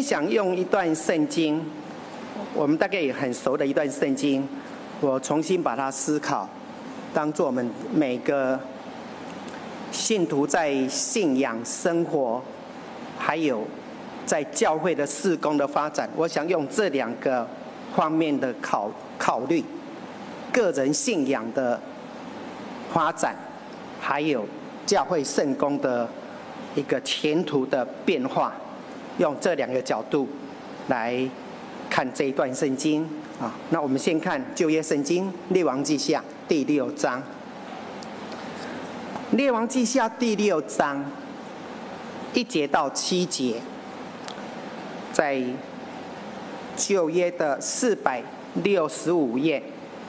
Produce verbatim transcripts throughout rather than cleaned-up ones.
想用一段圣经，我们大概也很熟的一段圣经，我重新把它思考，当作我们每个信徒在信仰生活，还有在教会的事工的发展，我想用这两个方面的考考虑，个人信仰的发展，还有教会圣工的一个前途的变化，用这两个角度来看这一段圣经啊。那我们先看旧约圣经列王记下第六章。列王记下第六章一节到七节，在旧约的四百六十五页，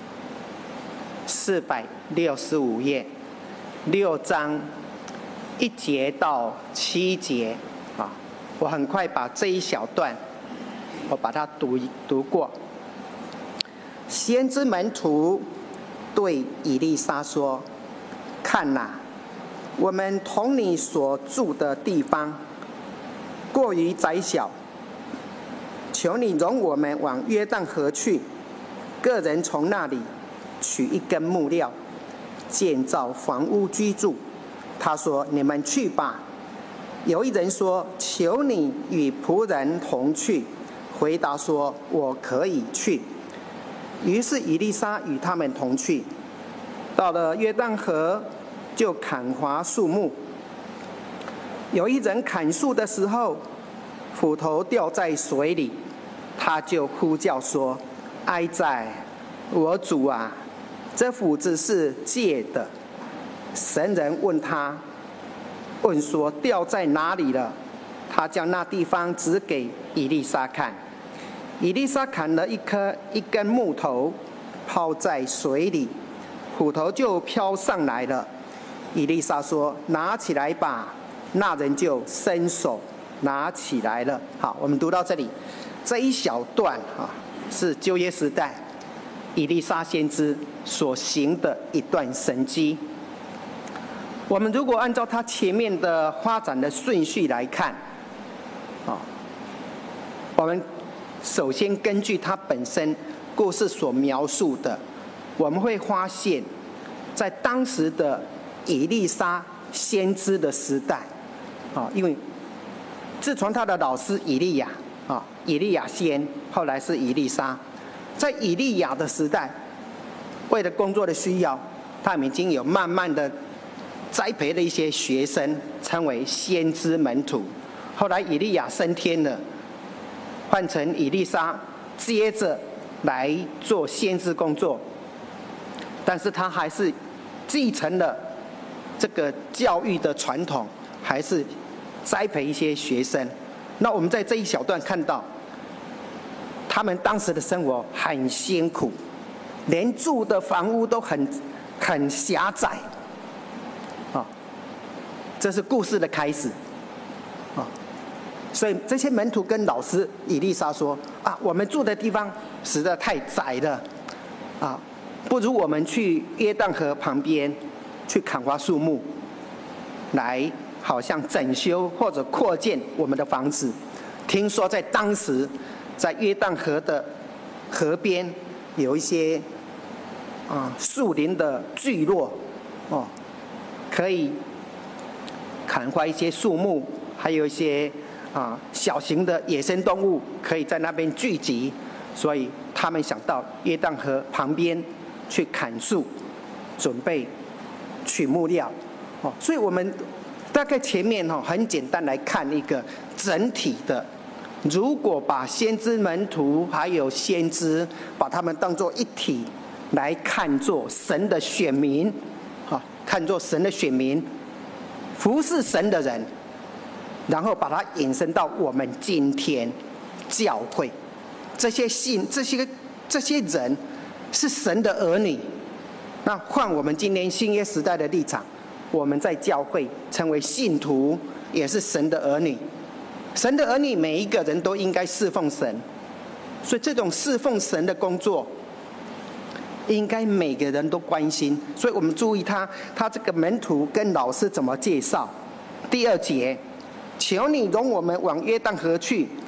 四百六十五页，六章一节到七节啊，我很快把这一小段，我把它读读过。先知门徒对以利沙说：“看哪，我们同你所住的地方过于窄小，求你容我们往约旦河去，个人从那里取一根木料，建造房屋居住。”他说：“你们去吧。”有一人说：“求你与仆人同去。”回答说：“我可以去。”于是以利沙与他们同去，到了约旦河，就砍伐树木。有一人砍树的时候，斧头掉在水里，他就呼叫说：“哀哉，我主啊，这斧子是借的。”神人问他，问说：“掉在哪里了？”他将那地方指给以利沙看。以利沙砍了一棵一根木头，抛在水里，斧头就飘上来了。以利沙说：“拿起来吧。”那人就伸手拿起来了。好，我们读到这里，这一小段啊，是旧约时代以利沙先知所行的一段神迹。我们如果按照他前面的发展的顺序来看，啊，我们首先根据他本身故事所描述的，我们会发现，在当时的以利沙先知的时代，啊，因为自从他的老师以利亚，啊，以利亚先，后来是以利沙，在以利亚的时代，为了工作的需要，他们已经有慢慢的栽培了一些学生，称为先知门徒。后来以利亚升天了，换成以利沙接着来做先知工作，但是他还是继承了这个教育的传统，还是栽培一些学生。那我们在这一小段看到，他们当时的生活很辛苦，连住的房屋都很很狭窄。啊，这是故事的开始。啊，所以这些门徒跟老师以利沙说：“啊，我们住的地方实在太窄了，啊，不如我们去约旦河旁边去砍伐树木，来好像整修或者扩建我们的房子。”听说在当时，在约旦河的河边有一些啊树林的聚落，哦，可以砍伐一些树木，还有一些啊小型的野生动物可以在那边聚集，所以他们想到约旦河旁边去砍树，准备取木料。哦，所以我们大概前面哦很简单来看一个整体的。如果把先知门徒还有先知，把他们当作一体来看作神的选民，啊，看作神的选民，服侍神的人，然后把它引申到我们今天教会，这些信这些这些人是神的儿女。那换我们今天新约时代的立场，我们在教会成为信徒，也是神的儿女。神的儿女每一个人都应该侍奉神，所以这种侍奉神的工作，应该每个人都关心。所以我们注意他他这个门徒跟老师怎么介绍。第二节，求你容我们往约旦河去，个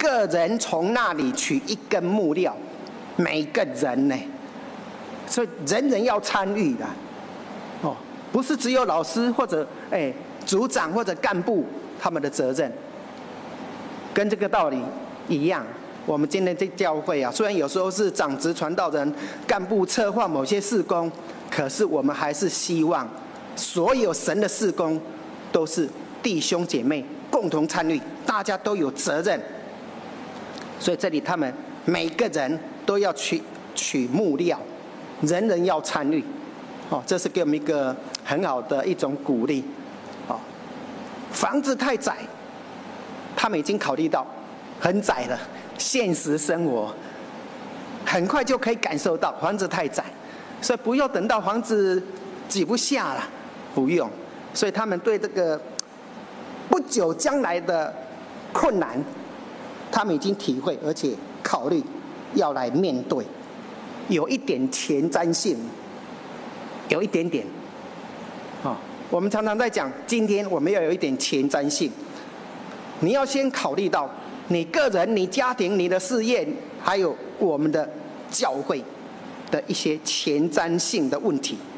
个人从那里取一根木料，每个人呢，所以人人要参与的，哦，不是只有老师或者哎组长或者干部他们的责任，跟这个道理一样。我们今天这教会啊，虽然有时候是长职传道人、干部策划某些事工，可是我们还是希望所有神的事工都是弟兄姐妹共同参与，大家都有责任。所以这里他们每个人都要取取木料，人人要参与。哦，这是给我们一个很好的一种鼓励。哦，房子太窄，他们已经考虑到很窄了。现实生活很快就可以感受到房子太窄，所以不要等到房子挤不下了，不用。所以他们对这个不久将来的困难，他们已经体会，而且考虑要来面对，有一点前瞻性，有一点点。啊，我们常常在讲，今天我们要有一点前瞻性，你要先考虑到你个人、你家庭、你的事业，还有我们的教会的一些前瞻性的问题。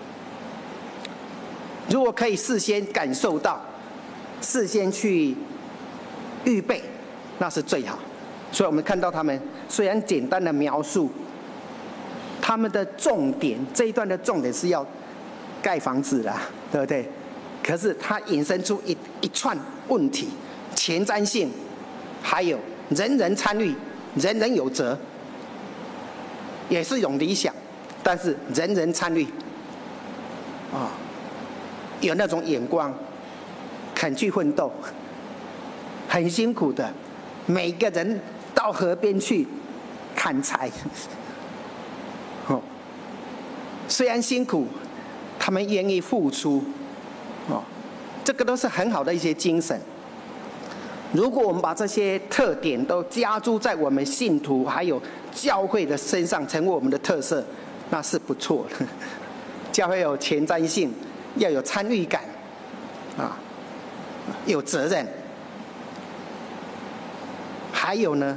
如果可以事先感受到，事先去预备，那是最好。所以我们看到他们虽然简单的描述，他们的重点这一段的重点是要盖房子啦，对不对？可是它引申出一一串问题，前瞻性。还有人人参与，人人有责，也是一种理想，但是人人参与，啊，有那种眼光，肯去奋斗，很辛苦的，每个人到河边去砍柴，哦，虽然辛苦，他们愿意付出，哦，这个都是很好的一些精神。如果我们把这些特点都加注在我们信徒还有教会的身上，成为我们的特色，那是不错的。教会有前瞻性，要有参与感，啊，有责任。还有呢，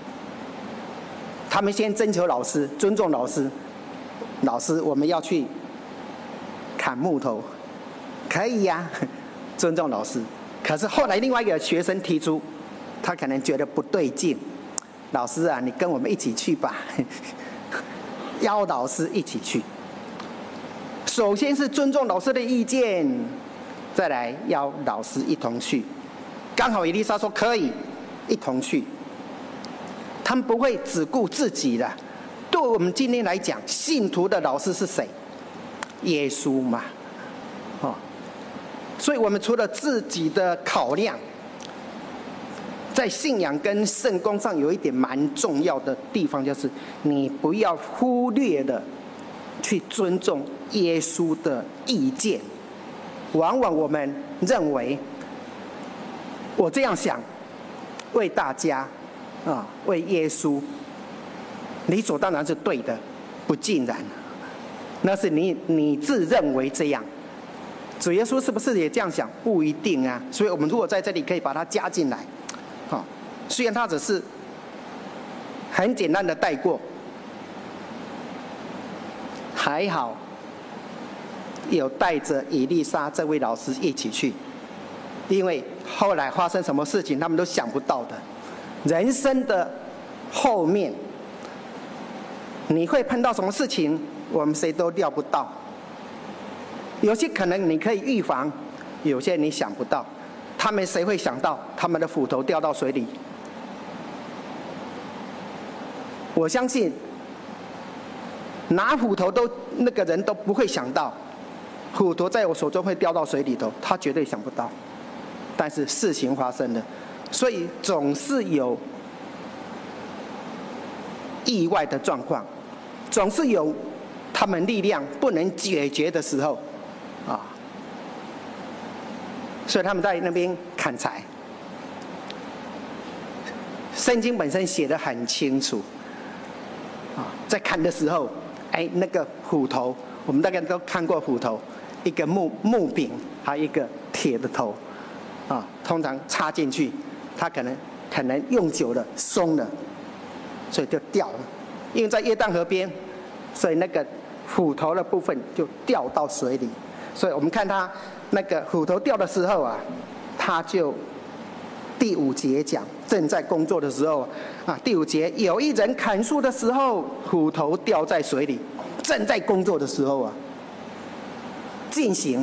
他们先征求老师，尊重老师。老师，我们要去砍木头，可以呀，尊重老师。可是后来另外一个学生提出，他可能觉得不对劲，老师啊，你跟我们一起去吧，邀老师一起去。首先是尊重老师的意见，再来邀老师一同去。刚好以利沙说可以，一同去。他们不会只顾自己的。对我们今天来讲，信徒的老师是谁？耶稣嘛，哦。所以我们除了自己的考量，在信仰跟圣工上有一点蛮重要的地方，就是你不要忽略的去尊重耶稣的意见。往往我们认为，我这样想，为大家啊，为耶稣，理所当然是对的，不尽然，那是你你自认为这样。主耶稣是不是也这样想？不一定啊。所以我们如果在这里可以把它加进来，啊，虽然它只是很简单的带过，还好有带着以利沙这位老师一起去，因为后来发生什么事情他们都想不到的。人生的后面你会碰到什么事情，我们谁都料不到。有些可能你可以预防，有些你想不到。他们谁会想到他们的斧头掉到水里？我相信拿斧头都那个人都不会想到，斧头在我手中会掉到水里头，他绝对想不到。但是事情发生了，所以总是有意外的状况，总是有他们力量不能解决的时候。啊，所以他们在那边砍柴。圣经本身写得很清楚，啊，在砍的时候，哎，那个斧头，我们大概都看过斧头，一个木木柄，还有一个铁的头，啊，通常插进去，它可能可能用久了松了，所以就掉了。因为在约旦河边，所以那个斧头的部分就掉到水里。所以我们看他那个斧头掉的时候啊，他就第五节讲正在工作的时候啊，第五节有一人砍树的时候，斧头掉在水里，正在工作的时候啊，进行。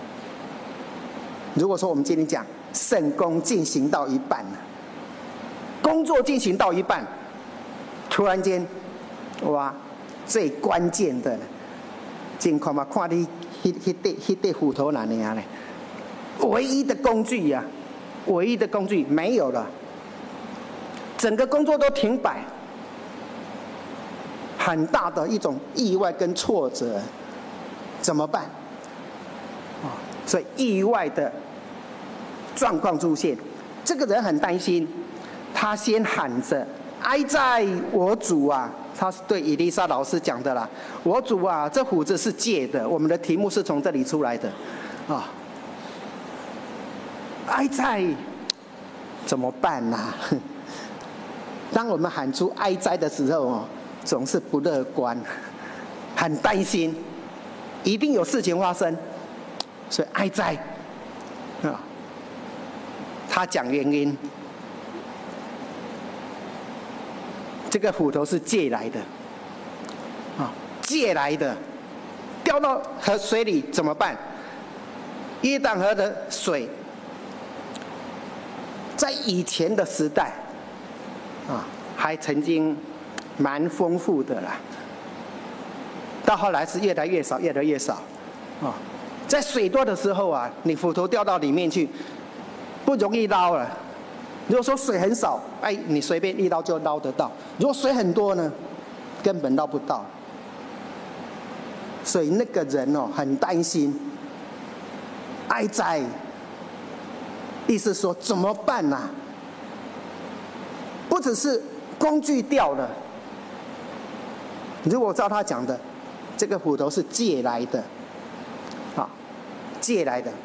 如果说我们今天讲圣工进行到一半了，工作进行到一半，突然间，哇，最关键的，真看嘛看你迄迄块迄块斧头哪样呢？唯一的工具呀、啊，唯一的工具没有了，整个工作都停摆，很大的一种意外跟挫折，怎么办？啊，所以意外的状况出现，这个人很担心，他先喊着：“哀哉，我主啊！”他是对以利沙老师讲的啦。我主啊，这斧子是借的，我们的题目是从这里出来的，啊，哀哉，怎么办呐、啊？当我们喊出哀哉的时候哦，总是不乐观，很担心，一定有事情发生，所以哀哉啊。他讲原因。这个斧头是借来的，啊，借来的，掉到河水里怎么办？约旦河的水，在以前的时代，啊，还曾经蛮丰富的啦。到后来是越来越少，越来越少，啊，在水多的时候啊，你斧头掉到里面去，不容易捞了。如果说水很少，哎，你随便一捞就捞得到；如果水很多呢，根本捞不到。所以那个人哦，很担心，哀哉，意思说怎么办啊？不只是工具掉了，如果照他讲的，这个斧头是借来的，啊，借来的。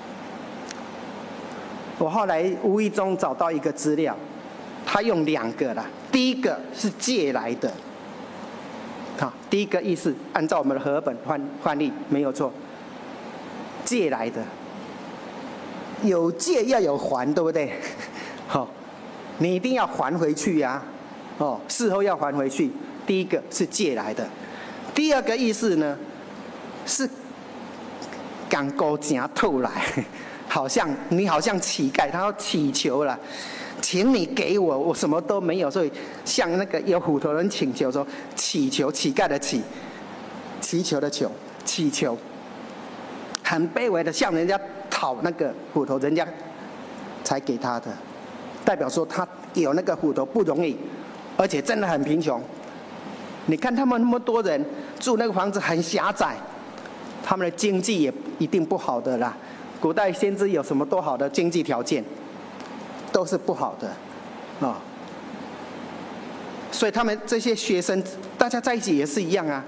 我后来无意中找到一个资料，他用两个啦。第一个是借来的，好，第一个意思按照我们的和本翻翻译没有错，借来的，有借要有还，对不对？好，你一定要还回去呀、啊，哦，事后要还回去。第一个是借来的，第二个意思呢是港沟钱偷来。好像你好像乞丐，他要祈求了，请你给我，我什么都没有，所以向那个有斧头人请求说，祈求，乞丐的乞，祈求的求，祈求，很卑微的向人家讨那个斧头，人家才给他的，代表说他有那个斧头不容易，而且真的很贫穷。你看他们那么多人住那个房子很狭窄，他们的经济也一定不好的啦。古代先知有什么多好的经济条件，都是不好的，啊、哦。所以他们这些学生，大家在一起也是一样啊。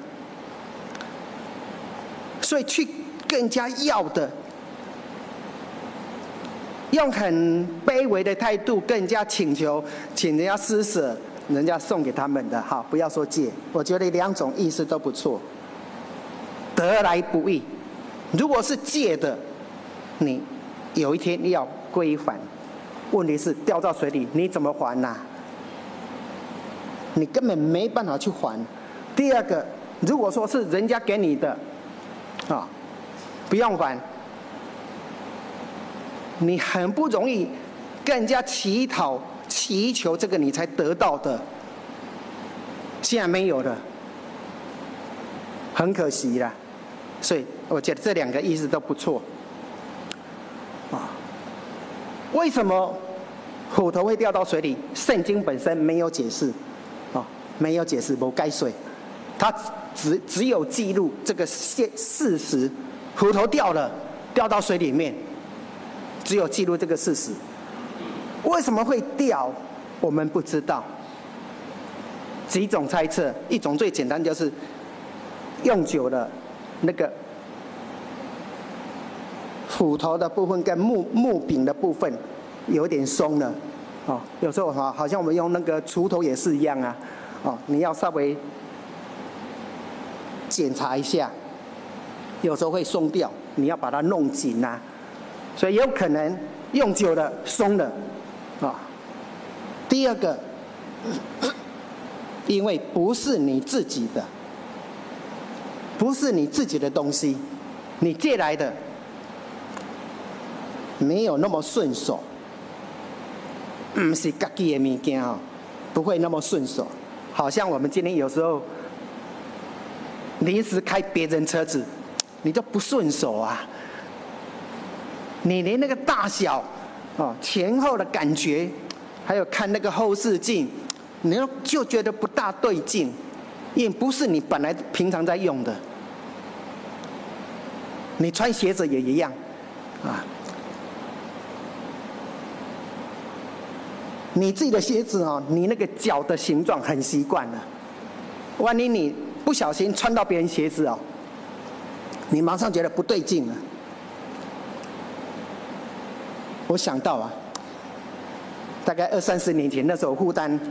所以去更加要的，用很卑微的态度，更加请求，请人家施舍，人家送给他们的。好，不要说借，我觉得两种意思都不错。得来不易，如果是借的。你有一天你要归还，问题是掉到水里，你怎么还呐、啊？你根本没办法去还。第二个，如果说是人家给你的，啊，不用还，你很不容易，更加乞讨、祈求这个你才得到的，现在没有了，很可惜啦。所以我觉得这两个意思都不错。为什么斧头会掉到水里？圣经本身没有解释，啊，没有解释，没该水，它只只有记录这个现事实，斧头掉了，掉到水里面，只有记录这个事实。为什么会掉？我们不知道。几种猜测，一种最简单就是用久了，那个斧头的部分跟木木柄的部分有点松了， 哦，有时候哈，好像我们用那个锄头也是一样啊，哦，你要稍微检查一下，有时候会松掉，你要把它弄紧呐、啊，所以有可能用久了松了，啊、哦。第二个，因为不是你自己的，不是你自己的东西，你借来的，没有那么顺手。不是自己的物件哦，不会那么顺手。好像我们今天有时候临时开别人车子，你就不顺手啊。你连那个大小、哦前后的感觉，还有看那个后视镜，你就觉得不大对劲，因为不是你本来平常在用的。你穿鞋子也一样，啊。你自己的鞋子哦，你那个脚的形状很习惯了，万一你不小心穿到别人鞋子哦，你马上觉得不对劲了。我想到啊，大概二三十年前，那时候复旦、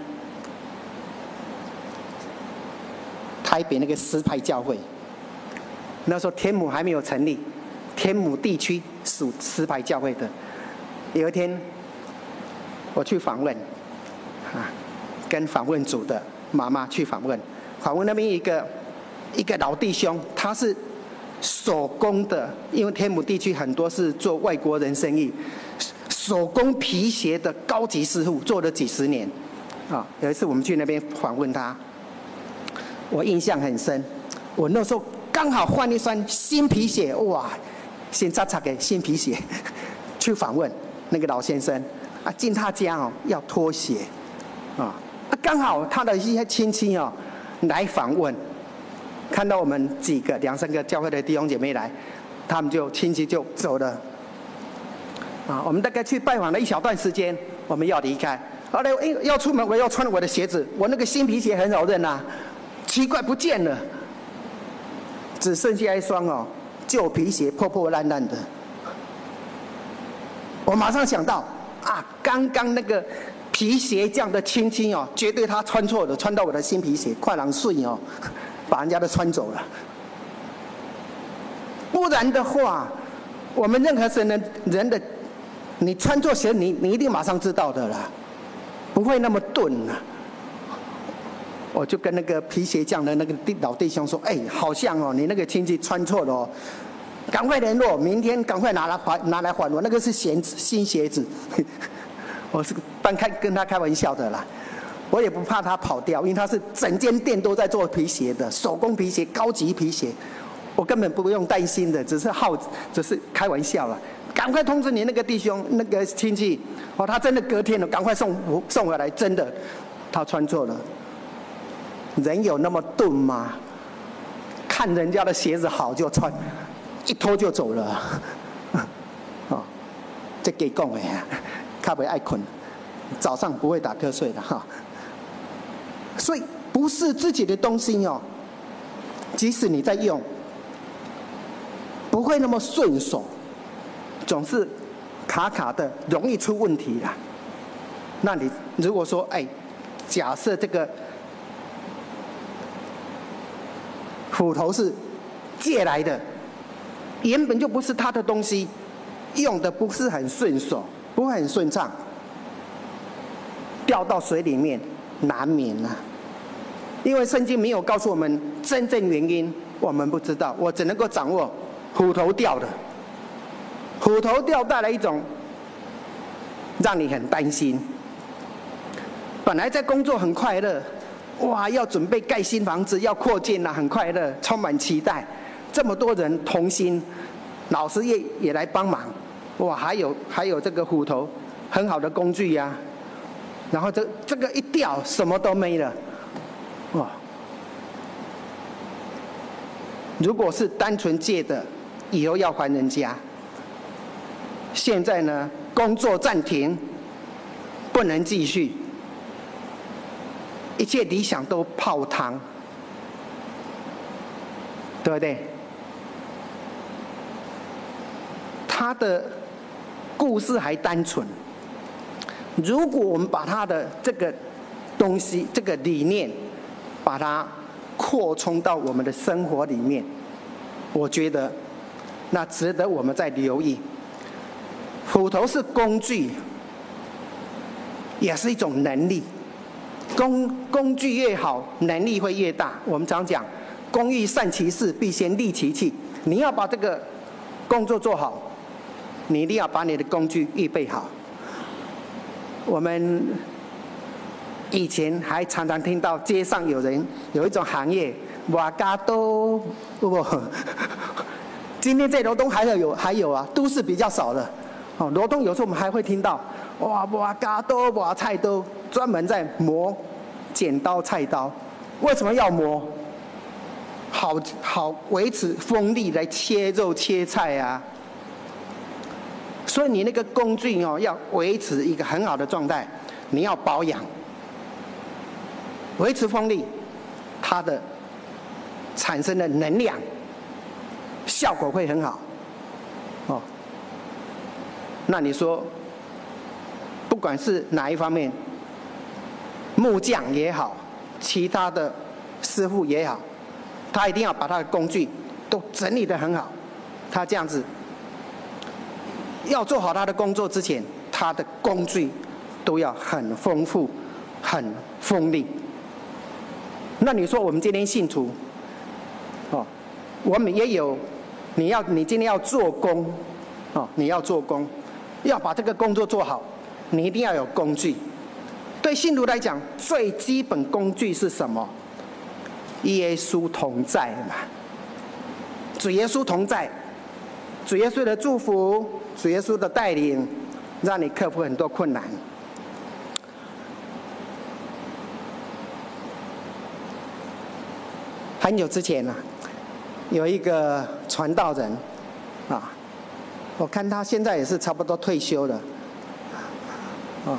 台北那个石牌教会，那时候天母还没有成立，天母地区属石牌教会的。有一天，我去访问，啊，跟访问组的妈妈去访问，访问那边一个一个老弟兄，他是手工的，因为天母地区很多是做外国人生意，手工皮鞋的高级师傅，做了几十年。啊，有一次我们去那边访问他，我印象很深。我那时候刚好换一双新皮鞋，哇，新扎扎的新皮鞋，去访问那个老先生。啊，进他家哦，要脱鞋，啊，刚好他的一些亲戚哦来访问，看到我们几个两三个教会的弟兄姐妹来，他们就亲戚就走了，啊，我们大概去拜访了一小段时间，我们要离开，后来要出门，我要穿我的鞋子，我那个新皮鞋很好认呐、啊，奇怪不见了，只剩下一双哦旧皮鞋，破破烂烂的，我马上想到。啊，刚刚那个皮鞋匠的亲戚哦，绝对他穿错了，穿到我的新皮鞋，快狼碎哦，把人家都穿走了。不然的话，我们任何人的人的，你穿错鞋，你你一定马上知道的啦，不会那么钝啊。我就跟那个皮鞋匠的那个老弟兄说，哎，好像哦，你那个亲戚穿错了哦。赶快联络，明天赶快拿来还拿来还我，那个是鞋子新鞋子，我是半开跟他开玩笑的啦，我也不怕他跑掉，因为他是整间店都在做皮鞋的，手工皮鞋、高级皮鞋，我根本不用担心的，只是好，只是开玩笑啦。赶快通知你那个弟兄、那个亲戚，哦，他真的隔天了，赶快送送回来，真的，他穿错了。人有那么钝吗？看人家的鞋子好就穿。一脱就走了，哦，这给讲的呀，较不爱困，早上不会打瞌睡的哈。所以不是自己的东西哦，即使你在用，不会那么顺手，总是卡卡的，容易出问题啦。那你如果说，哎，假设这个斧头是借来的。原本就不是他的东西，用的不是很顺手，不会很顺畅，掉到水里面难免啊。因为圣经没有告诉我们真正原因，我们不知道，我只能够掌握斧头掉的。斧头掉带来一种让你很担心。本来在工作很快乐，哇，要准备盖新房子，要扩建了，很快乐，充满期待。这么多人同心，老师也也来帮忙，哇，还有还有这个斧头，很好的工具呀、啊。然后这这个一掉，什么都没了，哇！如果是单纯借的，以后要还人家。现在呢，工作暂停，不能继续，一切理想都泡汤，对不对？他的故事还单纯， 如果我们把他的这个东西、这个理念，把它扩充到我们的生活里面，我觉得那值得我们再留意。斧头是工具，也是一种能力。工工具越好，能力会越大。我们常讲，工欲善其事，必先利其器。你要把这个工作做好，你一定要把你的工具预备好。我们以前还常常听到街上有人有一种行业，瓦嘎都不，今天在罗东还有还有啊，都市比较少了。哦，罗东有时候我们还会听到，哇瓦嘎都瓦菜刀，专门在磨剪刀菜刀。为什么要磨？好好维持锋利来切肉切菜啊。所以你那个工具哦，要维持一个很好的状态，你要保养，维持锋利，它的产生的能量效果会很好。哦，那你说，不管是哪一方面，木匠也好，其他的师傅也好，他一定要把他的工具都整理得很好，他这样子。要做好他的工作之前，他的工具都要很丰富、很锋利。那你说我们今天信徒，哦，我们也有，你要你今天要做工，哦，你要做工，要把这个工作做好，你一定要有工具。对信徒来讲，最基本工具是什么？耶稣同在嘛，主耶稣同在，主耶稣的祝福。主耶稣的带领，让你克服很多困难。很久之前啊，有一个传道人，啊，我看他现在也是差不多退休了，啊，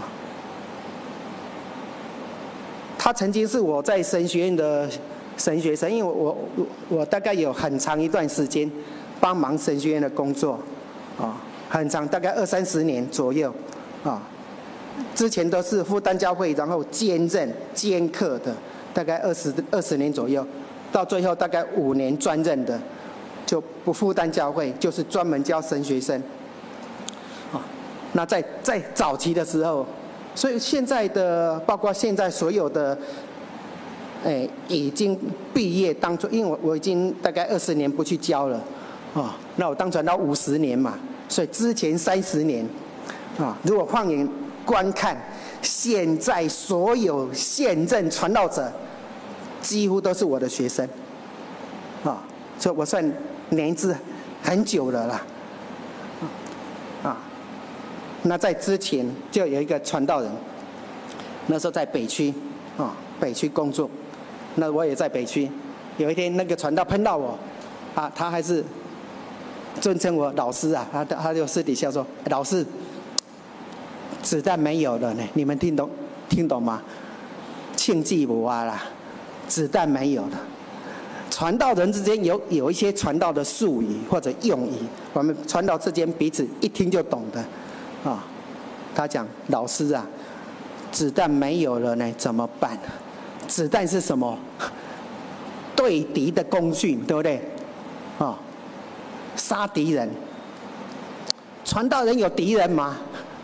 他曾经是我在神学院的神学生，因为我我我大概有很长一段时间帮忙神学院的工作，啊。很长，大概二三十年左右，啊，之前都是复旦教会，然后兼任兼课的，大概二十二十年左右，到最后大概五年专任的，就不复旦教会，就是专门教神学生，啊，那在在早期的时候，所以现在的包括现在所有的，哎，已经毕业当初，因为我我已经大概二十年不去教了，啊，那我当传道五十年嘛。所以之前三十年，啊，如果放眼观看，现在所有现任传道者，几乎都是我的学生，啊，所以我算年资很久了啦，啊，那在之前就有一个传道人，那时候在北区，啊，北区工作，那我也在北区，有一天那个传道碰到我，啊，他还是。尊称我老师啊，他他就私底下说：“老师，子弹没有了呢，你们听懂听懂吗？庆忌不啊啦，子弹没有了。传道人之间有有一些传道的术语或者用语，我们传道之间彼此一听就懂的啊。他讲：老师啊，子弹没有了呢，怎么办？子弹是什么？对敌的工具，对不对？啊。”杀敌人，传道人有敌人吗？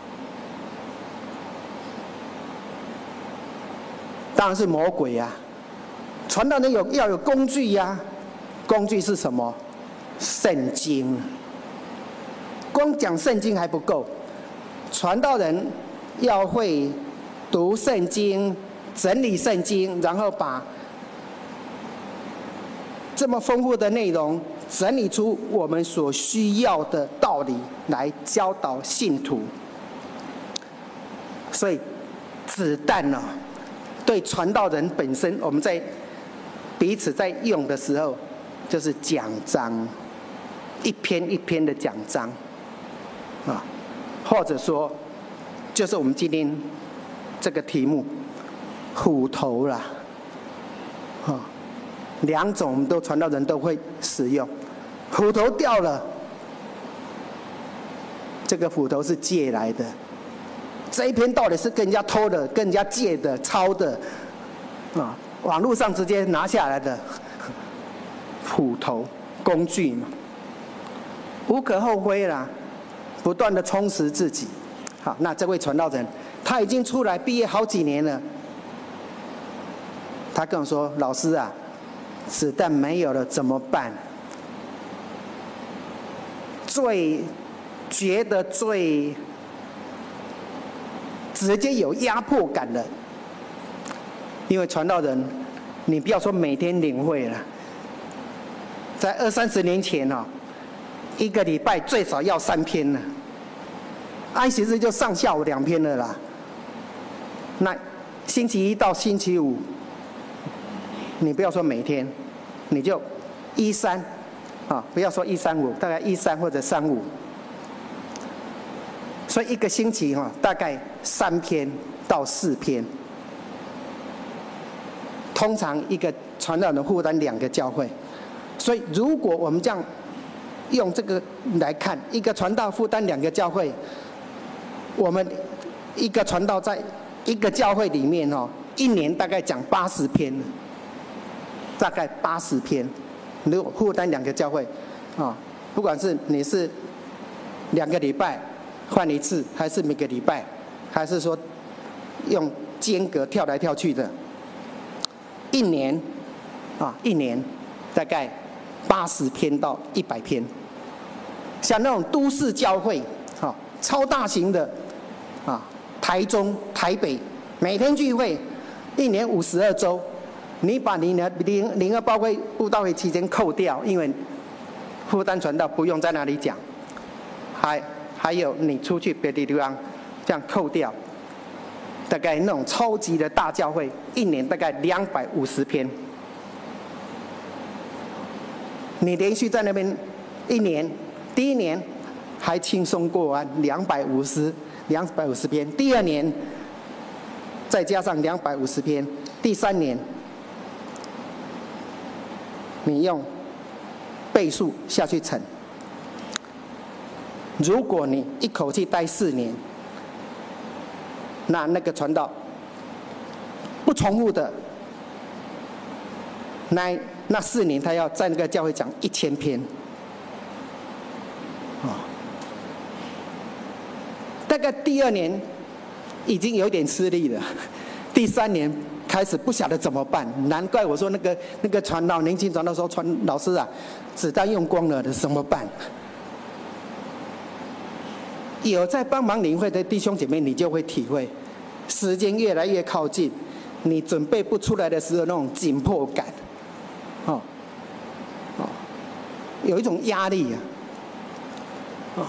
当然是魔鬼呀、啊。传道人有要有工具呀、啊，工具是什么？圣经。光讲圣经还不够，传道人要会读圣经、整理圣经，然后把这么丰富的内容。整理出我们所需要的道理来教导信徒，所以子弹呢、哦，对传道人本身，我们在彼此在用的时候，就是讲章，一篇一篇的讲章，啊，或者说，就是我们今天这个题目，斧头啦，啊。两种我们都传道人都会使用，斧头掉了，这个斧头是借来的， 这一篇到底是跟人家偷的、跟人家借的、抄的，啊，网络上直接拿下来的斧头工具嘛，无可厚非啦，不断的充实自己。好，那这位传道人他已经出来毕业好几年了，他跟我说：“老师啊，子弹没有了怎么办？”最觉得最直接有压迫感的，因为传道人，你不要说每天领会了，在二三十年前哦，一个礼拜最少要三篇了，安息日就上下午两篇了啦。那星期一到星期五，你不要说每天，你就一三。啊，不要说一三五，大概一三或者三五，所以一个星期哈、啊，大概三篇到四篇。通常一个传道人负担两个教会，所以如果我们这样用这个来看，一个传道负担两个教会，我们一个传道在一个教会里面哦，一年大概讲八十篇，大概八十篇。如果负担两个教会，啊，不管是你是两个礼拜换一次，还是每个礼拜，还是说用间隔跳来跳去的，一年，啊，一年大概八十篇到一百篇。像那种都市教会，啊，超大型的，啊，台中、台北，每天聚会，一年五十二周。你把你的零零二报会布道会期间扣掉，因为负担传道不用在那里讲，还还有你出去别的地方，这样扣掉，大概那种超级的大教会，一年大概两百五十篇。你连续在那边一年，第一年还轻松过完两百五十两百五十篇，第二年再加上两百五十篇，第三年。你用倍数下去乘，如果你一口气待四年，那那个传道不重复的，那那四年他要在那个教会讲一千篇，啊，大概第二年已经有点吃力了，第三年。开始不晓得怎么办，难怪我说那个那个传道年轻传道说传老师啊，子弹用光了的怎么办？有在帮忙领会的弟兄姐妹，你就会体会，时间越来越靠近，你准备不出来的时候那种紧迫感，哦哦，有一种压力啊，哦，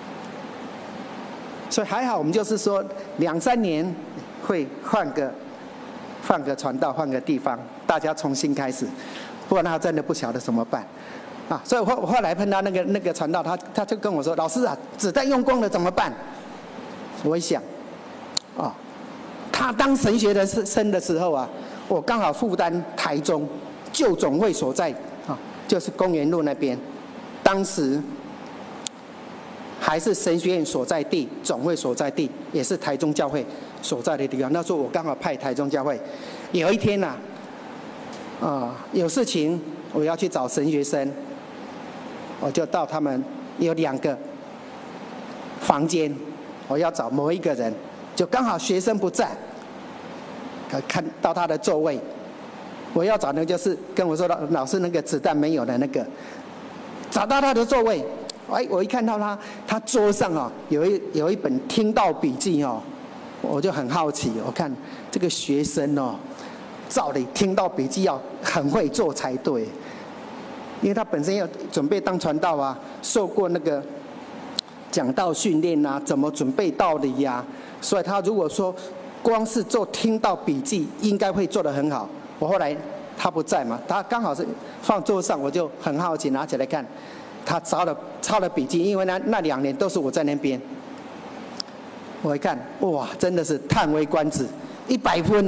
所以还好我们就是说两三年会换个。换个传道，换个地方，大家重新开始，不然他真的不晓得怎么办，啊！所以我我后来碰到那个那个传道，他他就跟我说：“老师啊，子弹用光了怎么办？”我一想，啊，他当神学的生的时候啊，我刚好负担台中旧总会所在啊，就是公园路那边，当时还是神学院所在地，总会所在地，也是台中教会。所在的地方，那时候我刚好派台中教会，有一天呐、啊，啊、呃，有事情我要去找神学生，我就到他们有两个房间，我要找某一个人，就刚好学生不在，看到他的座位，我要找的就是跟我说的老师那个子弹没有的那个，找到他的座位，哎，我一看到他，他桌上啊有一有一本听道笔记哦。我就很好奇，我看这个学生哦，照理听到笔记要很会做才对，因为他本身要准备当传道啊，受过那个讲道训练啊，怎么准备道理呀、啊，所以他如果说光是做听到笔记，应该会做得很好。我后来他不在嘛，他刚好是放桌上，我就很好奇拿起来看，他抄了抄了笔记，因为那那两年都是我在那边。我一看，哇，真的是叹为观止，一百分呢！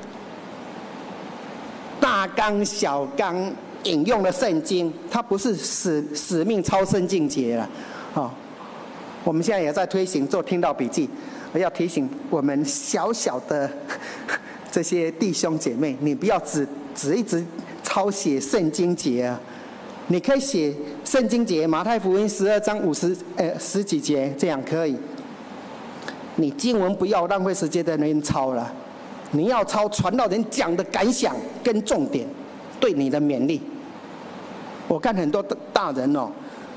大纲小纲引用了圣经，它不是使使命超生境界了，哦， 我们现在也在推行做听道笔记，我要提醒我们小小的这些弟兄姐妹，你不要只只一直抄写圣经节啊，你可以写圣经节，马太福音十二章五十呃十几节，这样可以。你经文不要浪费时间在那边抄了，你要抄传道人讲的感想跟重点，对你的勉励。我看很多大人哦，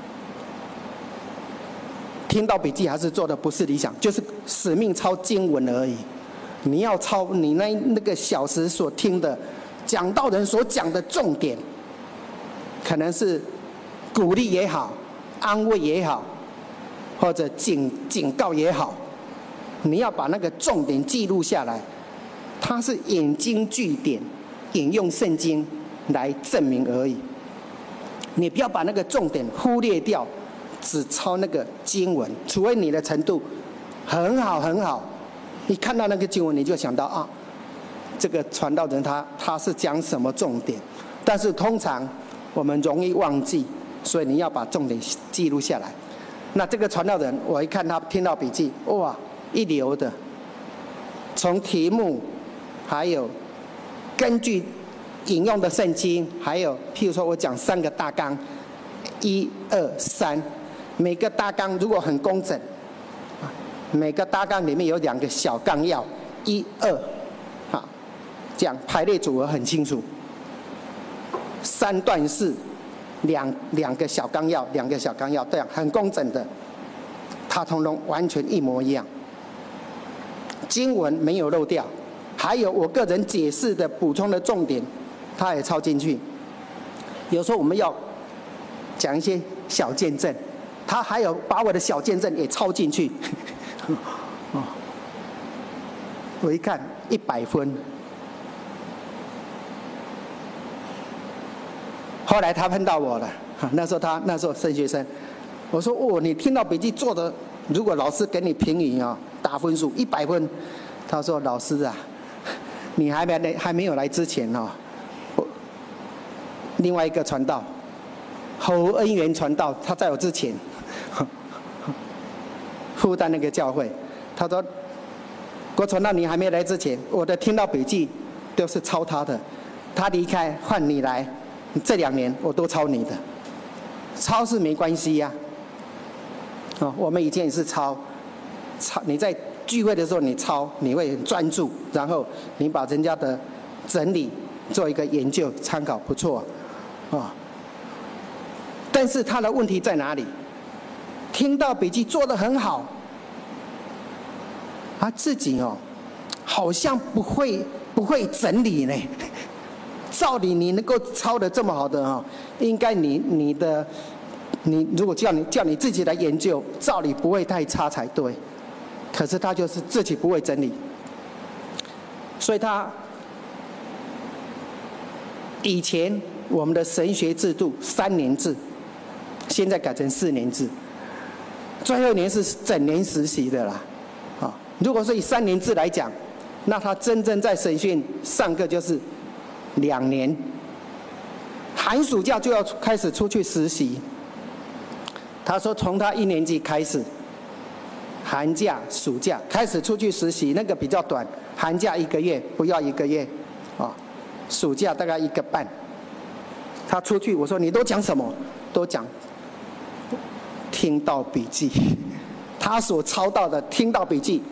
听到笔记还是做的不是理想，就是死命抄经文而已。你要抄你那那个小时所听的讲道人所讲的重点，可能是鼓励也好，安慰也好，或者警警告也好。你要把那个重点记录下来，它是引经据典，引用圣经来证明而已。你不要把那个重点忽略掉，只抄那个经文，除非你的程度很好很好，你看到那个经文你就想到啊，这个传道人他他是讲什么重点。但是通常我们容易忘记，所以你要把重点记录下来。那这个传道人，我一看他听到笔记，哇！一流的，从题目，还有根据引用的圣经，还有譬如说我讲三个大纲，一二三，每个大纲如果很工整，每个大纲里面有两个小纲要，一二，好，这样排列组合很清楚。三段式，两两个小纲要，两个小纲要，这样很工整的，它通通完全一模一样。经文没有漏掉，还有我个人解释的补充的重点，他也抄进去。有时候我们要讲一些小见证，他还有把我的小见证也抄进去。我一看一百分。后来他碰到我了，那时候他那时候升学生，我说哦，你听到笔记做的，如果老师给你评语啊。打分数一百分，他说：“老师啊，你还没来，还没有来之前哦，另外一个传道，侯恩元传道，他在我之前，复旦那个教会，他说，郭传道你还没来之前，我的听到笔记都是抄他的，他离开换你来，这两年我都抄你的，抄是没关系呀、啊，哦，我们以前也是抄。”抄你在聚会的时候你抄，你会很专注，然后你把人家的整理做一个研究参考，不错啊、哦。但是他的问题在哪里？听到笔记做得很好，他自己哦，好像不会不会整理呢。照理你能够抄得这么好的哦，应该你你的你如果叫你叫你自己来研究，照理不会太差才对。可是他就是自己不会整理，所以他以前我们的神学制度三年制，现在改成四年制，最后一年是整年实习的啦。啊，如果是以三年制来讲，那他真正在神学院上课就是两年，寒暑假就要开始出去实习。他说从他一年级开始。寒假、暑假开始出去实习，那个比较短，寒假一个月，不要一个月，啊，暑假大概一个半。他出去，我说你都讲什么？都讲听到笔记，他所抄到的听到笔记，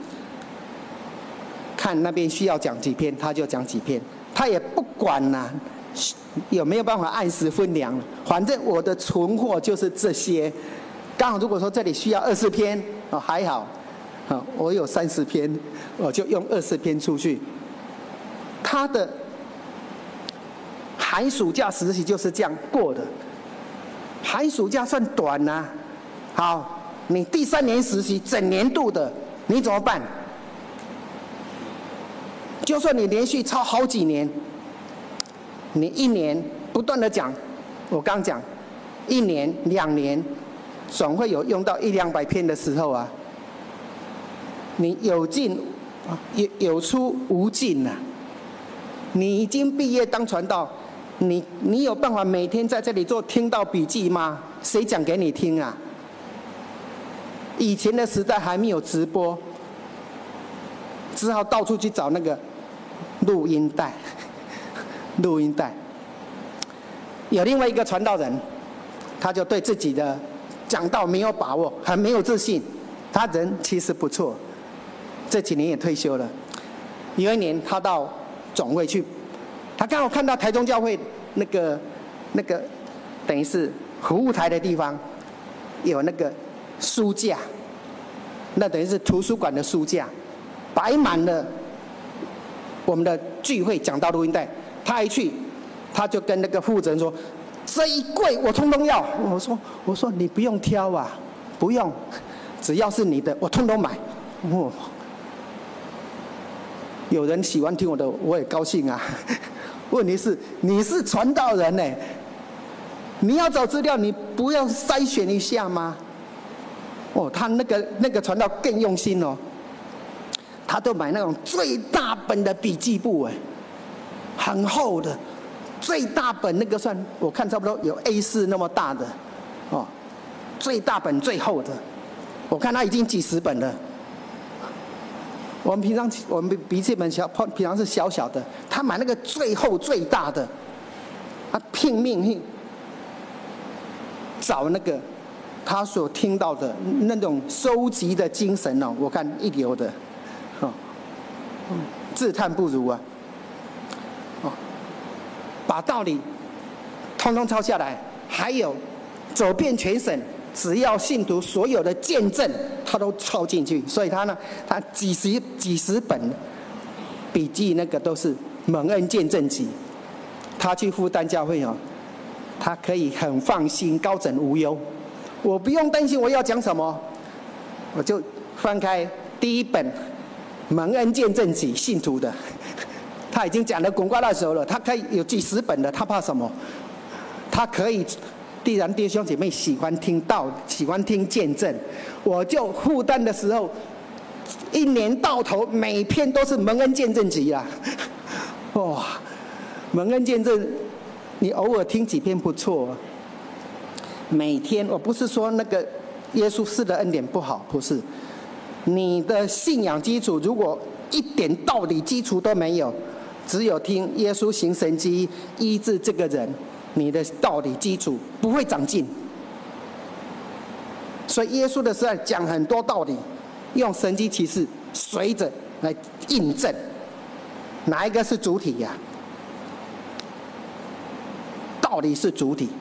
看那边需要讲几篇，他就讲几篇，他也不管呐、啊，有没有办法按时分粮，反正我的存货就是这些。刚好如果说这里需要二十篇。哦，还好，啊，我有三十篇，我就用二十篇出去。他的寒暑假实习就是这样过的，寒暑假算短呐、啊。好，你第三年实习整年度的，你怎么办？就算你连续抄好几年，你一年不断的讲，我刚讲，一年两年。总会有用到一两百篇的时候啊，你有进，有有出无进呐、啊。你已经毕业当传道，你你有办法每天在这里做听到笔记吗？谁讲给你听啊？ 以前的时代还没有直播，只好到处去找那个录音带。录音带。有另外一个传道人，他就对自己的讲道没有把握，很没有自信。他人其实不错，这几年也退休了。有一年他到总会去，他刚好看到台中教会那个那个等于是服务台的地方有那个书架，那等于是图书馆的书架，摆满了我们的聚会讲道录音带。他一去，他就跟那个负责人说：“这一柜我通通要。”我说：“我说你不用挑啊，不用，只要是你的，我通通买。”哦，有人喜欢听我的，我也高兴啊。问题是你是传道人呢，你要找资料，你不要筛选一下吗？哦，他那个那个传道更用心哦，他都买那种最大本的笔记簿哎。很厚的，最大本那个算我看差不多有 A 四 那么大的，哦，最大本最厚的，我看他已经几十本了。我们平常我们笔记本小，平常是小小的，他买那个最厚最大的，他拼命去找那个他所听到的那种收集的精神哦，我看一流的，哦，自叹不如啊。把道理通通抄下来，还有走遍全省，只要信徒所有的见证，他都抄进去。所以他呢，他几十几十本笔记那个都是蒙恩见证集。他去复旦教会哦，他可以很放心，高枕无忧。我不用担心我要讲什么，我就翻开第一本蒙恩见证集，信徒的。他已经讲得滚瓜烂熟了，他可以有几十本的，他怕什么？他可以，既然弟兄姐妹喜欢听道，喜欢听见证，我就负担的时候，一年到头每篇都是蒙恩见证集啦。哇，蒙恩见证，你偶尔听几篇不错。每天，我不是说那个耶稣式的恩典不好，不是。你的信仰基础如果一点道理基础都没有，只有听耶稣行神迹医治这个人，你的道理基础不会长进。所以耶稣的时候讲很多道理，用神迹奇事随着来印证，哪一个是主体呀、啊？道理是主体。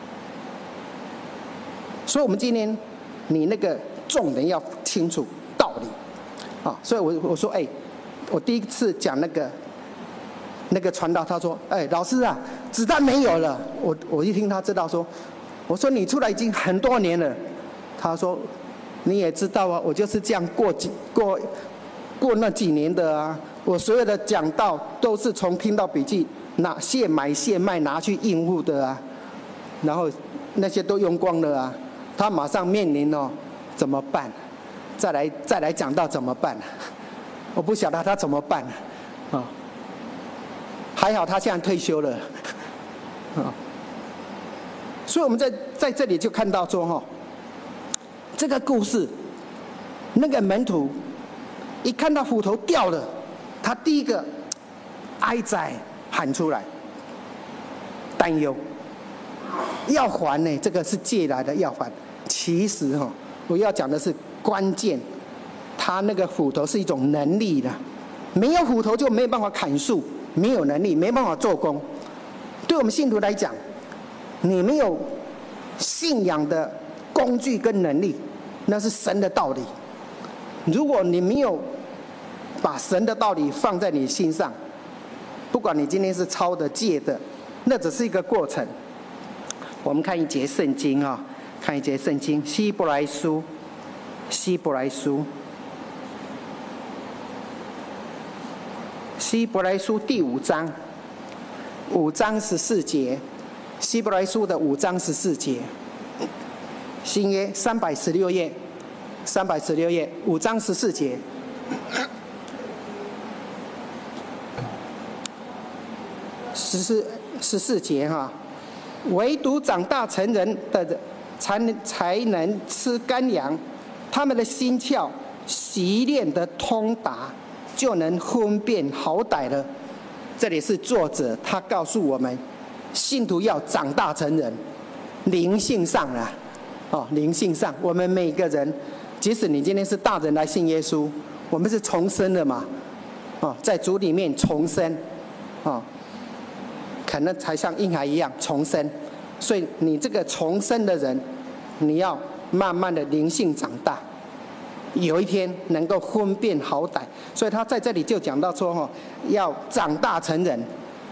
所以我们今天你那个重点要清楚道理啊。所以我我说哎，我第一次讲那个。那个传道他说：“哎，老师啊，子弹没有了。”我我一听他知道说，我说你出来已经很多年了。他说：“你也知道啊，我就是这样过几过过那几年的啊。我所有的讲道都是从听到笔记拿现买现卖拿去应付的啊，然后那些都用光了啊。他马上面临哦怎么办？再来再来讲道怎么办？我不晓得他怎么办啊。哦”还好他现在退休了，啊，所以我们在在这里就看到说哈，这个故事，那个门徒一看到斧头掉了，他第一个哀哉喊出来，担忧，要还呢，这个是借来的要还。其实哈，我要讲的是关键，他那个斧头是一种能力的，没有斧头就没有办法砍树。没有能力，没办法做工。对我们信徒来讲，你没有信仰的工具跟能力，那是神的道理。如果你没有把神的道理放在你心上，不管你今天是抄的、借的，那只是一个过程。我们看一节圣经啊，看一节圣经，希伯来书，希伯来书。希伯来书第五章，五章十四节，希伯来书的五章十四节，新约三百十六页，三百十六页，五章十四节，十四十四节哈，唯独长大成人的才能才能吃干粮， 他们的心窍习练的通达，就能分辨好歹了。这里是作者他告诉我们，信徒要长大成人，灵性上啊，哦，灵性上，我们每个人，即使你今天是大人来信耶稣，我们是重生的嘛，哦，在主里面重生，哦，可能才像婴孩一样重生。所以你这个重生的人，你要慢慢的灵性长大，有一天能够分辨好歹。所以他在这里就讲到说，要长大成人。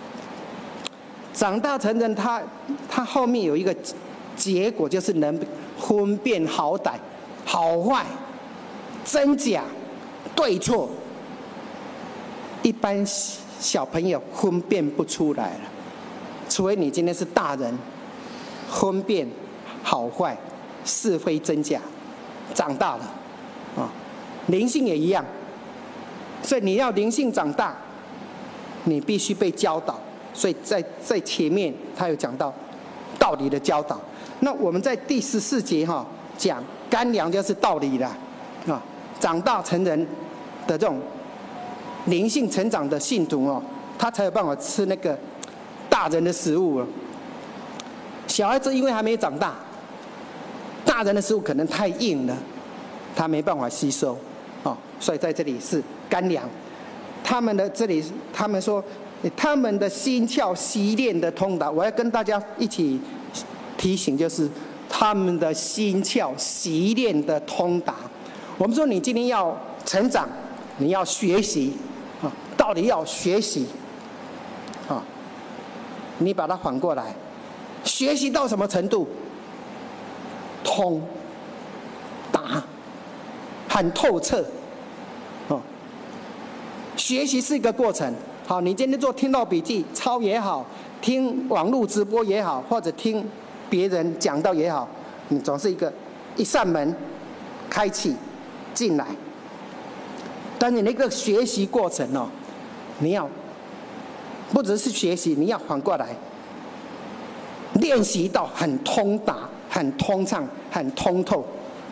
长大成人他，他后面有一个结果，就是能分辨好歹、好坏、真假、对错。一般小朋友分辨不出来了，除非你今天是大人，分辨好坏、是非真假，长大了，啊，灵性也一样。所以你要灵性长大，你必须被教导。所以在在前面他有讲到道理的教导。那我们在第十四节哈讲干粮就是道理啦，啊，长大成人的这种灵性成长的信徒哦，他才有办法吃那个大人的食物。小孩子因为还没长大，大人的食物可能太硬了，他没办法吸收，哦，所以在这里是干粮。他们的这里他们说。他们的心窍习练的通达，我要跟大家一起提醒，就是他们的心窍习练的通达。我们说你今天要成长，你要学习啊，道理要学习啊。你把它反过来，学习到什么程度？通达，很透彻。哦，学习是一个过程。好，你今天做听到笔记抄也好，听网络直播也好，或者听别人讲道也好，你总是一个一扇门开启进来。但你那个学习过程哦，你要不只是学习，你要反过来练习到很通达、很通畅、很通透。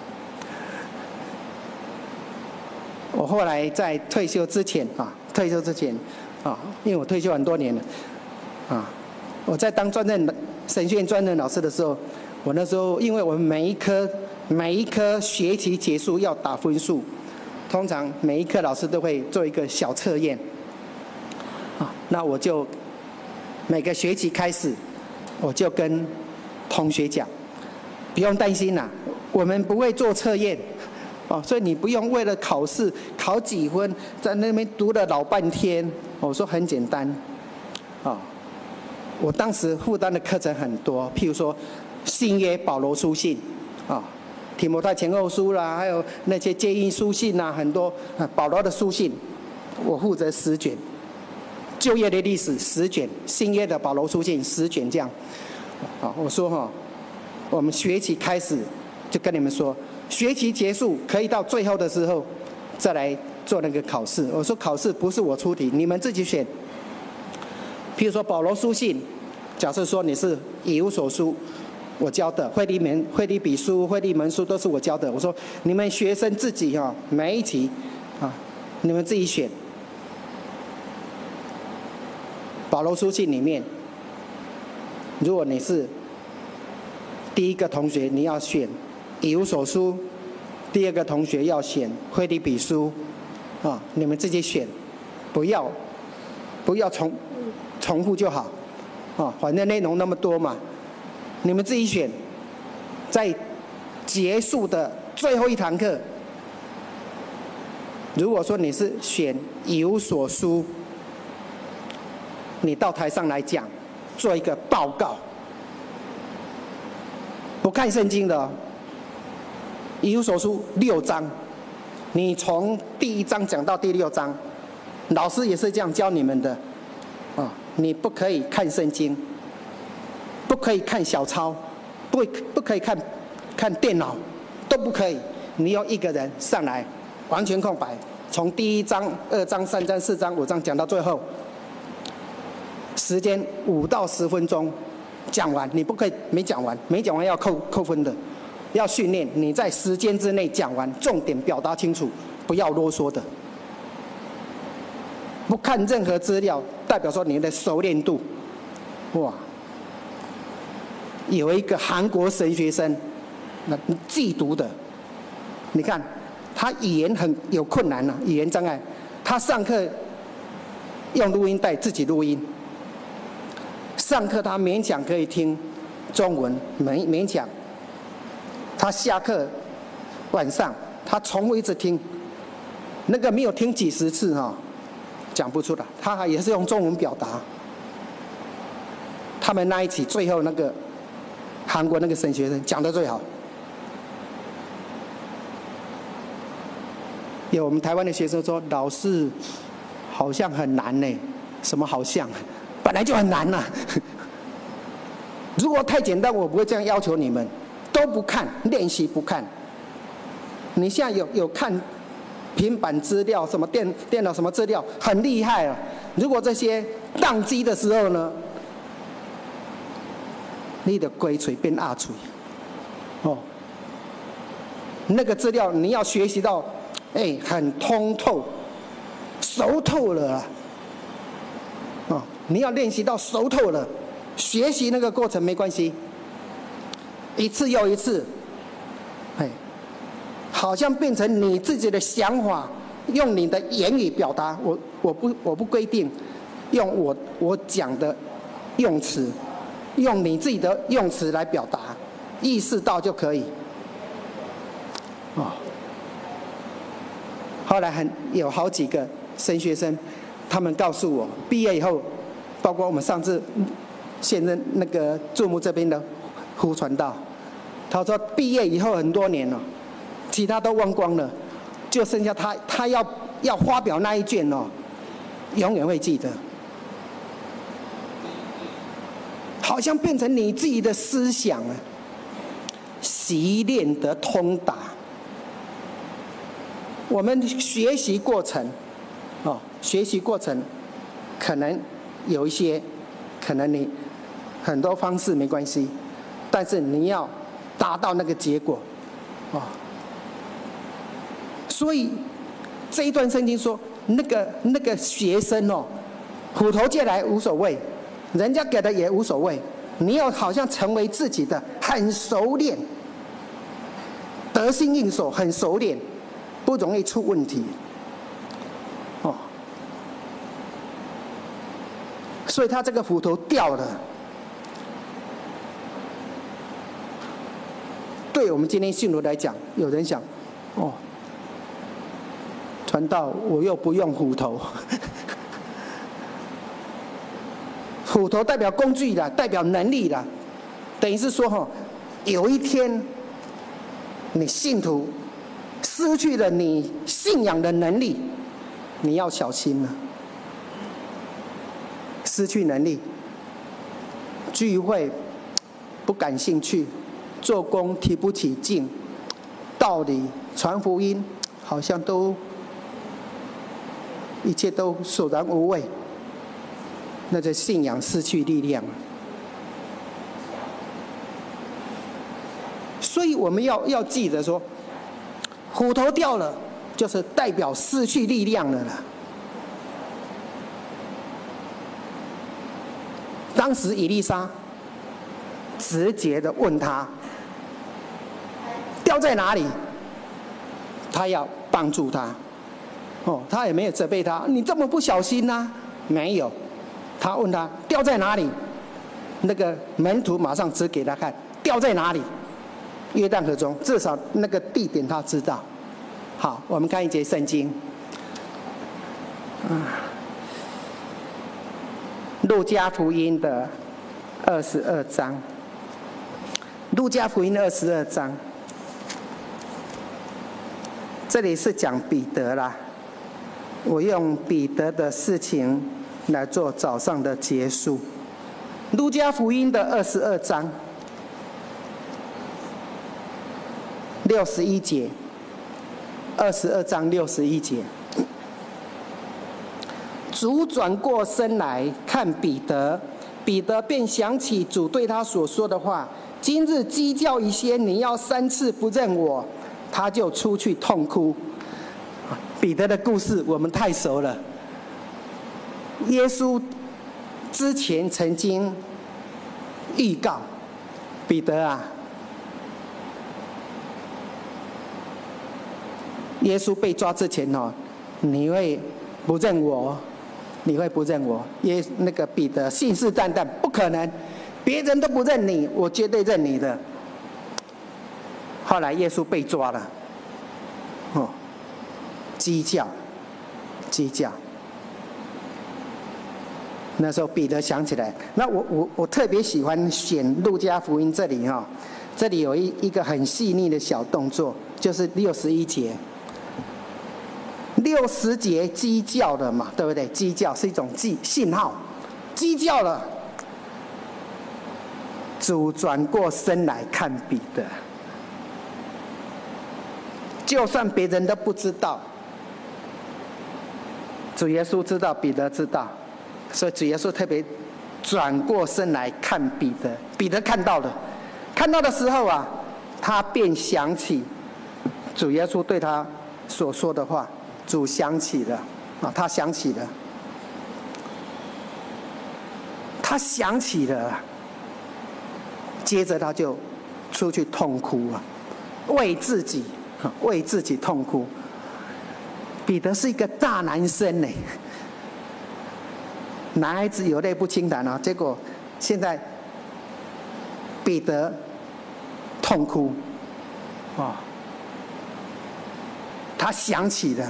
我后来在退休之前啊，退休之前。啊，因为我退休很多年了，啊，我在当专任神学院专任老师的时候，我那时候因为我们每一科每一科学期结束要打分数，通常每一科老师都会做一个小测验，啊，那我就每个学期开始，我就跟同学讲，不用担心啦，我们不会做测验。哦，所以你不用为了考试考几分，在那边读了老半天。我说很简单，啊、哦，我当时负担的课程很多，譬如说新约保罗书信，啊、哦，提摩太前后书啦，还有那些接应书信啦，很多保罗的书信，我负责十卷，旧约的历史十卷，新约的保罗书信十卷这样。啊、哦，我说哈、哦，我们学期开始就跟你们说。学期结束可以到最后的时候再来做那个考试。我说考试不是我出题，你们自己选。譬如说保罗书信，假设说你是以弗所书，我教的；腓利门、腓利比书、腓利门书都是我教的。我说你们学生自己哈、哦，每一题啊，你们自己选。保罗书信里面，如果你是第一个同学，你要选以弗所书，第二个同学要选腓立比书，啊，你们自己选，不要不要重重复就好，啊，反正内容那么多嘛，你们自己选。在结束的最后一堂课，如果说你是选以弗所书，你到台上来讲，做一个报告，不看圣经的哦。以弗所书六章，你从第一章讲到第六章，老师也是这样教你们的，啊，你不可以看圣经，不可以看小抄，不不可以看看电脑，都不可以。你用一个人上来，完全空白，从第一章、二章、三章、四章、五章讲到最后，时间五到十分钟讲完，你不可以没讲完，没讲完要扣扣分的。 要训练你在时间之内讲完，重点表达清楚，不要啰嗦的。不看任何资料，代表说你的熟练度，哇！有一个韩国神学生，那寄读的，你看他语言很有困难啊，语言障碍，他上课用录音带自己录音，上课他勉强可以听中文，勉勉强。他下课晚上他重复一直听，那个没有听几十次哈、哦。讲不出来，他也是用中文表达。他们那一起最后那个韩国那个神学生讲得最好。有我们台湾的学生说，老师好像很难呢，什么好像，本来就很难呐、啊。如果太简单，我不会这样要求你们，都不看，练习不看。你现在有有看？平板资料、什么电电脑什么资料很厉害啊！如果这些宕机的时候呢，你的龟嘴变阿嘴，哦，那个资料你要学习到，哎，很通透、熟透了啊！哦，你要练习到熟透了，学习那个过程没关系，一次又一次，哎。好像变成你自己的想法，用你的言语表达。我我不我不规定，用我我讲的用词，用你自己的用词来表达，意识到就可以。哦，后来很有好几个神学生，他们告诉我，毕业以后，包括我们上次现任那个注目这边的胡传道，他说毕业以后很多年了。其他都忘光了，就剩下他，他要要发表那一卷哦，永远会记得。好像变成你自己的思想啊，习练得通达。我们学习过程，哦，学习过程可能有一些，可能你很多方式没关系，但是你要达到那个结果，哦。所以这一段圣经说，那个那个学生哦，虎头借来无所谓，人家给的也无所谓，你要好像成为自己的很熟练，得心应手，很熟练，不容易出问题。哦，所以他这个斧头掉了，对我们今天信徒来讲，有人想，哦。传道，我又不用斧头，斧头代表工具啦，代表能力啦，等于是说哈，有一天你信徒失去了你信仰的能力，你要小心了。失去能力，聚会不感兴趣，做工提不起劲，道理传福音好像都。一切都索然无味，那这信仰失去力量了。所以我们要要记得说，虎头掉了，就是代表失去力量了啦。当时以利沙直接的问他，掉在哪里？他要帮助他。哦，他也没有责备他，你这么不小心呐、啊？没有，他问他掉在哪里，那个门徒马上指给他看，掉在哪里？约旦河中，至少那个地点他知道。好，我们看一节圣经，啊，路加福音的二十二章，路加福音的二十二章，这里是讲彼得啦。我用彼得的事情来做早上的结束。路加福音的二十二章六十一节，二十二章六十一节，主转过身来看彼得，彼得便想起主对他所说的话， 今日鸡叫一些，你要三次不认我，他就出去痛哭。彼得的故事我们太熟了。耶稣之前曾经预告彼得啊，耶稣被抓之前哦，你会不认我，你会不认我。耶，那个彼得信誓旦旦，不可能，别人都不认你，我绝对认你的。后来耶稣被抓了，哦，鸡叫，鸡叫。那时候彼得想起来，那我我我特别喜欢选路加福音这里哈、哦，这里有一一个很细腻的小动作，就是六十一节。六十节鸡叫的嘛，对不对？鸡叫是一种信信号，鸡叫了，主转过身来看彼得，就算别人都不知道，主耶稣知道，彼得知道，所以主耶稣特别转过身来看彼得。彼得看到了，看到的时候啊，他便想起主耶稣对他所说的话。主想起了啊，他想起了，他想起了，接着他就出去痛哭啊，为自己为自己痛哭。彼得是一个大男生呢，男孩子有泪不轻弹啊，结果现在彼得痛哭啊，他想起了。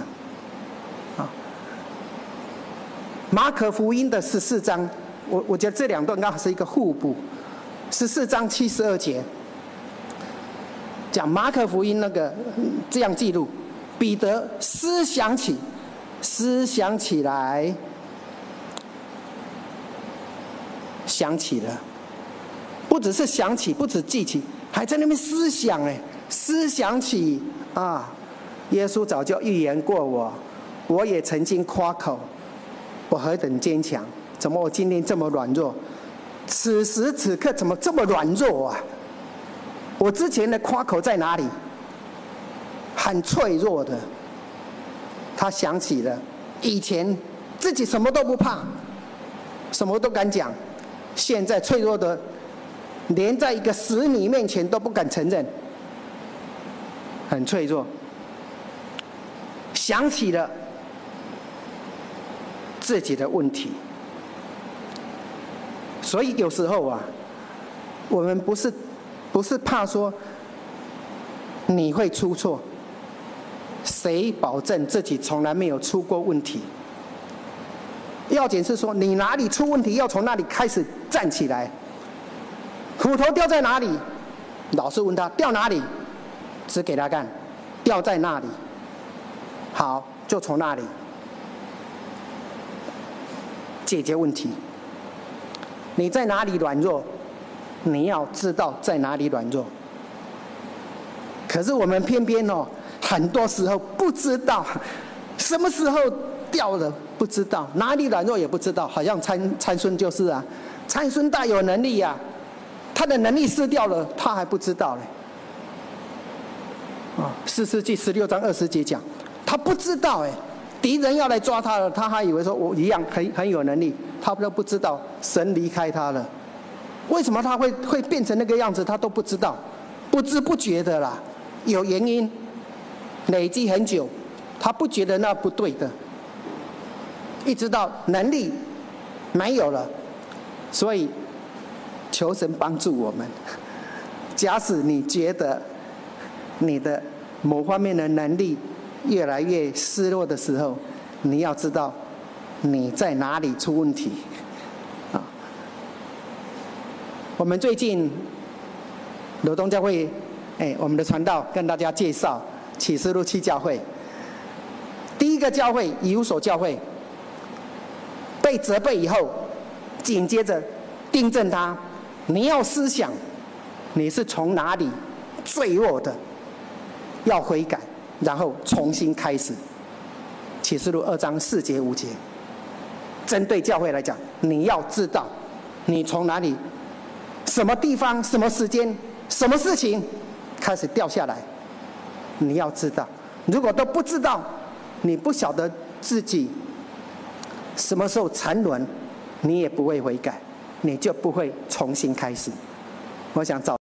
马可福音的十四章，我我觉得这两段刚好是一个互补。十四章七十二节，讲马可福音那个这样记录：彼得思想起，思想起来，想起了，不只是想起，不止记起，还在那边思想哎，思想起啊，耶稣早就预言过我，我也曾经夸口。我何等坚强！怎么我今天这么软弱？此时此刻怎么这么软弱啊？我之前的夸口在哪里？很脆弱的。他想起了以前自己什么都不怕，什么都敢讲，现在脆弱的，连在一个使女面前都不敢承认，很脆弱。想起了自己的问题，所以有时候啊，我们不是不是怕说你会出错，谁保证自己从来没有出过问题？要紧是说你哪里出问题，要从那里开始站起来。斧头掉在哪里？老师问他掉哪里，指给他看，掉在那里。好，就从那里解决问题。你在哪里软弱，你要知道在哪里软弱。可是我们偏偏哦，很多时候不知道什么时候掉了，不知道哪里软弱也不知道。好像参参孙就是啊，参孙大有能力呀、啊，他的能力失掉了，他还不知道嘞。啊，士师记十六章二十节讲，他不知道哎。敌人要来抓他了，他还以为说我一样很很有能力，他都不知道神离开他了。为什么他会会变成那个样子？他都不知道，不知不觉的啦，有原因，累积很久，他不觉得那不对的，一直到能力没有了，所以求神帮助我们。假使你觉得你的某方面的能力越来越失落的时候，你要知道你在哪里出问题啊！我们最近罗东教会，哎，我们的传道跟大家介绍启示录七教会。第一个教会以弗所教会被责备以后，紧接着订正他，你要思想你是从哪里坠落的，要悔改。然后重新开始。启示录二章四节五节，针对教会来讲，你要知道你从哪里什么地方、什么时间、什么事情开始掉下来。你要知道，如果都不知道，你不晓得自己什么时候沉沦，你也不会悔改，你就不会重新开始。我想早